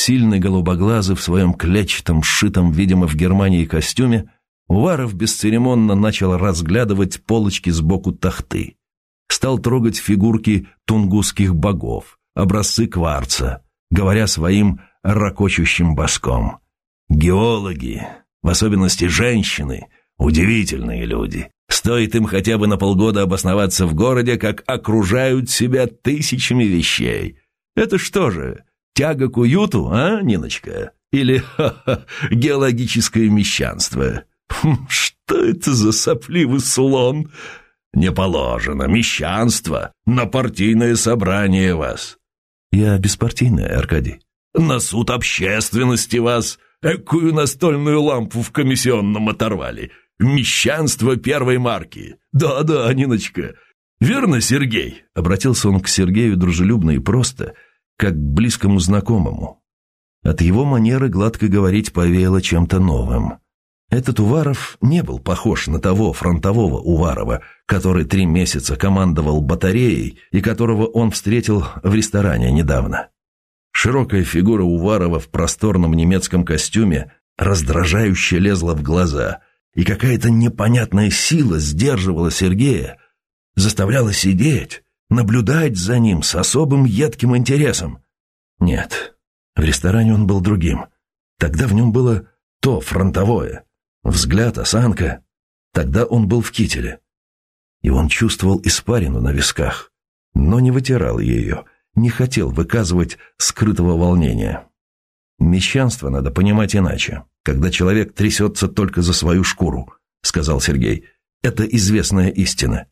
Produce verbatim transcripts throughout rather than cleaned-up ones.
Сильный голубоглазый в своем клетчатом, сшитом, видимо, в Германии костюме, Уваров бесцеремонно начал разглядывать полочки сбоку тахты. Стал трогать фигурки тунгусских богов, образцы кварца, говоря своим ракочущим баском: «Геологи, в особенности женщины, удивительные люди. Стоит им хотя бы на полгода обосноваться в городе, как окружают себя тысячами вещей. Это что же, тяга к уюту, а, Ниночка? Или ха-ха, геологическое мещанство? Хм, что это за сопливый слон? Не положено, мещанство, на партийное собрание вас». «Я беспартийная, Аркадий». «На суд общественности вас, экую настольную лампу в комиссионном оторвали. Мещанство первой марки. Да-да, Ниночка. Верно, Сергей?» Обратился он к Сергею дружелюбно и просто, как к близкому знакомому. От его манеры гладко говорить повеяло чем-то новым. Этот Уваров не был похож на того фронтового Уварова, который три месяца командовал батареей и которого он встретил в ресторане недавно. Широкая фигура Уварова в просторном немецком костюме раздражающе лезла в глаза, и какая-то непонятная сила сдерживала Сергея, заставляла сидеть, наблюдать за ним с особым едким интересом. Нет, в ресторане он был другим. Тогда в нем было то фронтовое. Взгляд, осанка. Тогда он был в кителе. И он чувствовал испарину на висках, но не вытирал ее, не хотел выказывать скрытого волнения. «Мещанство надо понимать иначе, когда человек трясется только за свою шкуру», — сказал Сергей. «Это известная истина».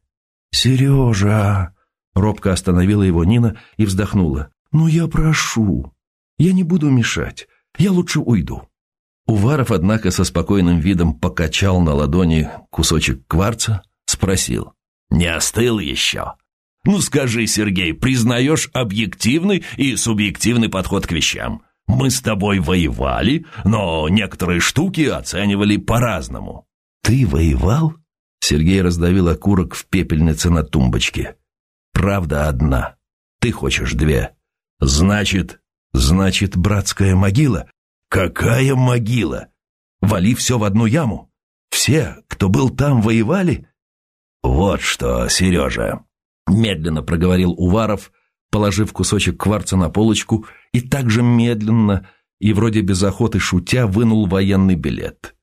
«Сережа!» — робко остановила его Нина и вздохнула. «Ну, я прошу. Я не буду мешать. Я лучше уйду». Уваров, однако, со спокойным видом покачал на ладони кусочек кварца, спросил: «Не остыл еще? Ну скажи, Сергей, признаешь объективный и субъективный подход к вещам? Мы с тобой воевали, но некоторые штуки оценивали по-разному». «Ты воевал?» Сергей раздавил окурок в пепельнице на тумбочке. «Правда одна. Ты хочешь две. Значит, значит, братская могила?» «Какая могила? Вали все в одну яму? Все, кто был там, воевали?» «Вот что, Сережа», — медленно проговорил Уваров, положив кусочек кварца на полочку, и так же медленно и вроде без охоты шутя вынул военный билет.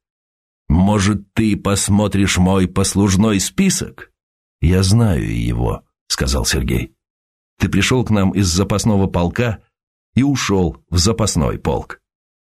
«Может, ты посмотришь мой послужной список?» «Я знаю его», — сказал Сергей. «Ты пришел к нам из запасного полка и ушел в запасной полк.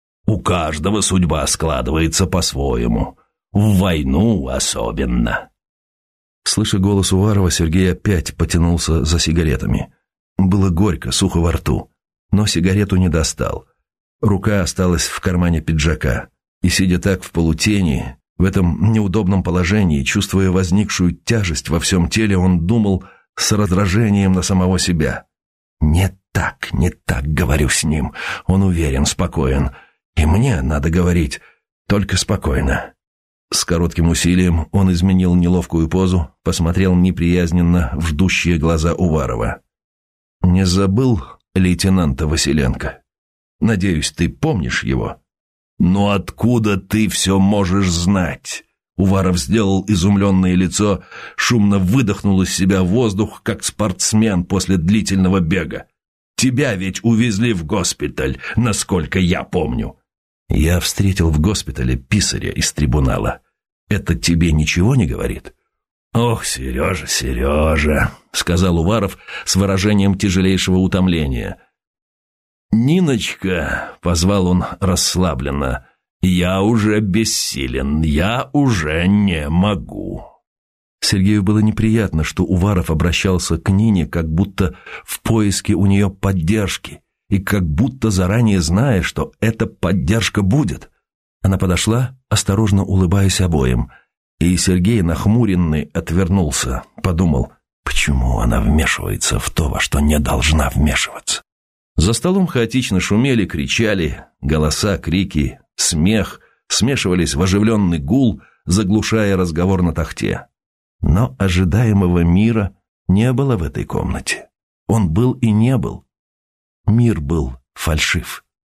У каждого судьба складывается по-своему. В войну особенно». Слыша голос Уварова, Сергей опять потянулся за сигаретами. Было горько, сухо во рту, но сигарету не достал. Рука осталась в кармане пиджака, и, сидя так в полутени, в этом неудобном положении, чувствуя возникшую тяжесть во всем теле, он думал с раздражением на самого себя. «Не так, не так говорю с ним. Он уверен, спокоен. И мне надо говорить только спокойно». С коротким усилием он изменил неловкую позу, посмотрел неприязненно в ждущие глаза Уварова. «Не забыл лейтенанта Василенко? Надеюсь, ты помнишь его?» «Ну откуда ты все можешь знать?» Уваров сделал изумленное лицо, шумно выдохнул из себя воздух, как спортсмен после длительного бега. «Тебя ведь увезли в госпиталь, насколько я помню». «Я встретил в госпитале писаря из трибунала. Это тебе ничего не говорит?» «Ох, Сережа, Сережа», — сказал Уваров с выражением тяжелейшего утомления. «Ниночка», — позвал он расслабленно, — «я уже бессилен, я уже не могу». Сергею было неприятно, что Уваров обращался к Нине, как будто в поиске у нее поддержки, и как будто заранее зная, что эта поддержка будет. Она подошла, осторожно улыбаясь обоим, и Сергей, нахмуренный, отвернулся, подумал, почему она вмешивается в то, во что не должна вмешиваться. За столом хаотично шумели, кричали, голоса, крики, смех смешивались в оживленный гул, заглушая разговор на тахте. Но ожидаемого мира не было в этой комнате. Он был и не был. Мир был фальшив.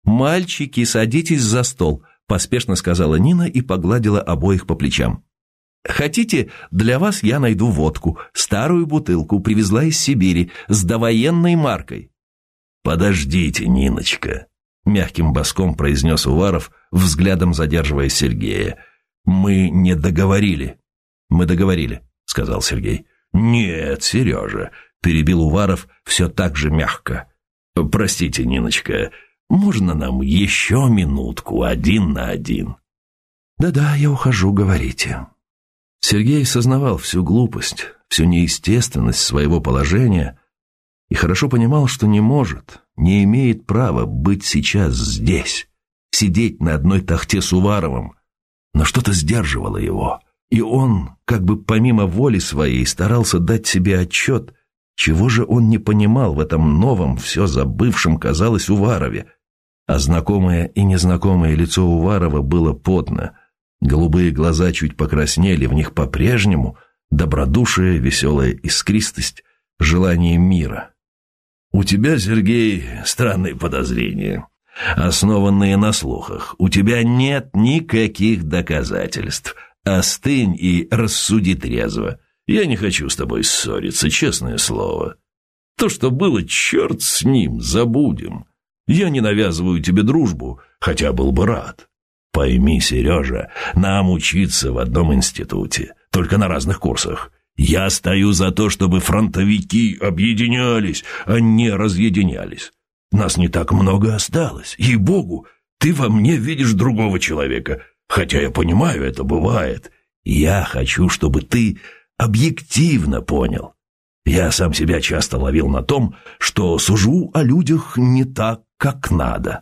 «Мальчики, садитесь за стол», – поспешно сказала Нина и погладила обоих по плечам. «Хотите, для вас я найду водку. Старую бутылку привезла из Сибири с довоенной маркой». «Подождите, Ниночка», – мягким баском произнес Уваров, взглядом задерживая Сергея. «Мы не договорили». «Мы договорили», – сказал Сергей. «Нет, Сережа», – перебил Уваров все так же мягко. «Простите, Ниночка, можно нам еще минутку один на один?» «Да-да, я ухожу, говорите». Сергей сознавал всю глупость, всю неестественность своего положения и хорошо понимал, что не может, не имеет права быть сейчас здесь, сидеть на одной тахте с Уваровым, но что-то сдерживало его, и он, как бы помимо воли своей, старался дать себе отчет, чего же он не понимал в этом новом, все забывшем, казалось, Уварове, а знакомое и незнакомое лицо Уварова было потно. Голубые глаза чуть покраснели, в них по-прежнему добродушие, веселая искристость, желание мира. «У тебя, Сергей, странные подозрения, основанные на слухах. У тебя нет никаких доказательств. Остынь и рассуди трезво. Я не хочу с тобой ссориться, честное слово. То, что было, черт с ним, забудем. Я не навязываю тебе дружбу, хотя был бы рад. Пойми, Сережа, нам учиться в одном институте, только на разных курсах. Я стою за то, чтобы фронтовики объединялись, а не разъединялись. Нас не так много осталось. Ей-богу, ты во мне видишь другого человека, хотя я понимаю, это бывает. Я хочу, чтобы ты объективно понял. Я сам себя часто ловил на том, что сужу о людях не так, как надо».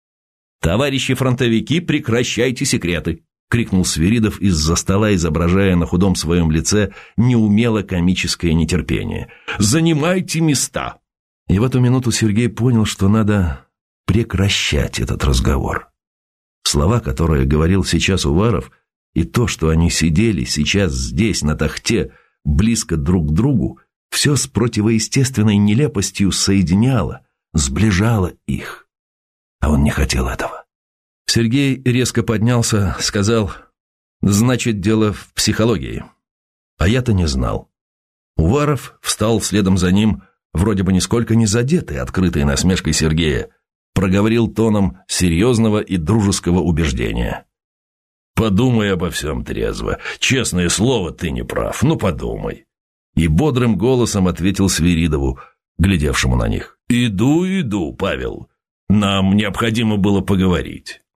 «Товарищи фронтовики, прекращайте секреты!» — крикнул Свиридов из-за стола, изображая на худом своем лице неумело комическое нетерпение. «Занимайте места!» И в эту минуту Сергей понял, что надо прекращать этот разговор. Слова, которые говорил сейчас Уваров, и то, что они сидели сейчас здесь, на тахте, близко друг к другу, все с противоестественной нелепостью соединяло, сближало их. А он не хотел этого. Сергей резко поднялся, сказал: «Значит, дело в психологии». А я-то не знал. Уваров встал следом за ним, вроде бы нисколько не задетый открытой насмешкой Сергея, проговорил тоном серьезного и дружеского убеждения: «Подумай обо всем трезво. Честное слово, ты не прав. Ну, подумай». И бодрым голосом ответил Свиридову, глядевшему на них: «Иду, иду, Павел. Нам необходимо было поговорить».